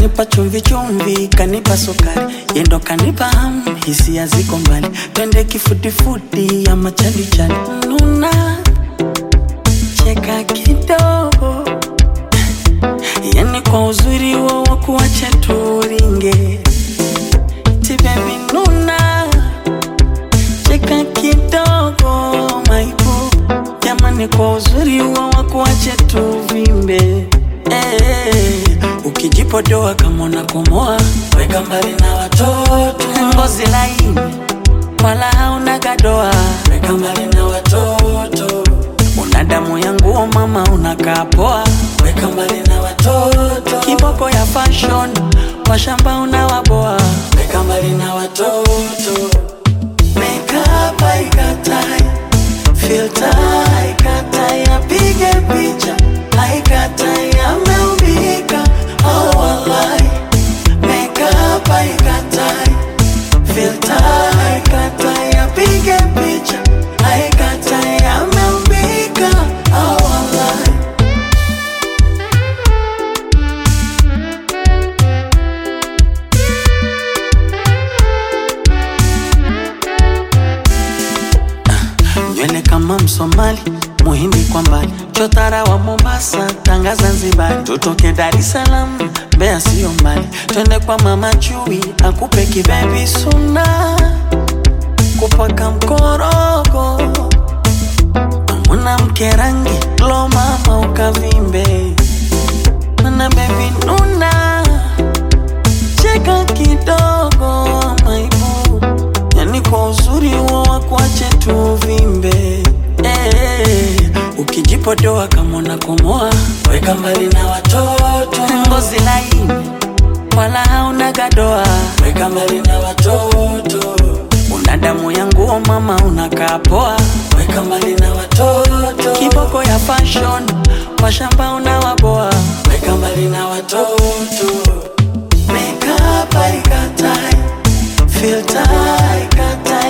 kanipa chumvi chumvi, kanipa sukari, yendo kanipa hamu, hisia ziko mbali. Twende kifutifudi ya machali chali. Nuna cheka kidogo, yani kwa uzuri wa kuacha turinge. Ti baby nuna cheka kidogo, maipo jamani, kwa uzuri wa kuacha tuvimbe. Ukijipodoa kama unakomoa, weka mbali na watoto. Ngozi laini wala hauna gadoa, weka mbali na watoto. Una damu yangu mama, unakaa poa, weka mbali na watoto. Kiboko ya fashion, washamba unawaboa, weka mbali na watoto. Makeup haikatai, filter haikatai, apige picha haikatai, ameumbika oh wallahi. Makeup haikatai, filter haikatai, apige picha haikatai, ameumbika oh wallahi. Nywele kama Msomali, Muhindi kwa mbali, chotara wa Mombasa, Tanga Zanzibar. Tutoke Dar es Salaam, Mbeya sio mbali. Twende kwa mama Chui, akupe kibebi suna, kupaka mkorogo. Mwanamke rangi, lo mama ukavimbe. Mana baby nuna cheka kidogo, maibu yani kwa uzuri wa kuache tuvimbe. Ukijipodoa kama unakomoa, weka mbali na watoto. Ngozi laini wala hauna gadoa, weka mbali na watoto. Una damu yangu mama, unakaa poa, weka mbali na watoto. Kiboko ya fashion, washamba unawaboa, weka mbali na watoto. Makeup haikatai, filter haikatai,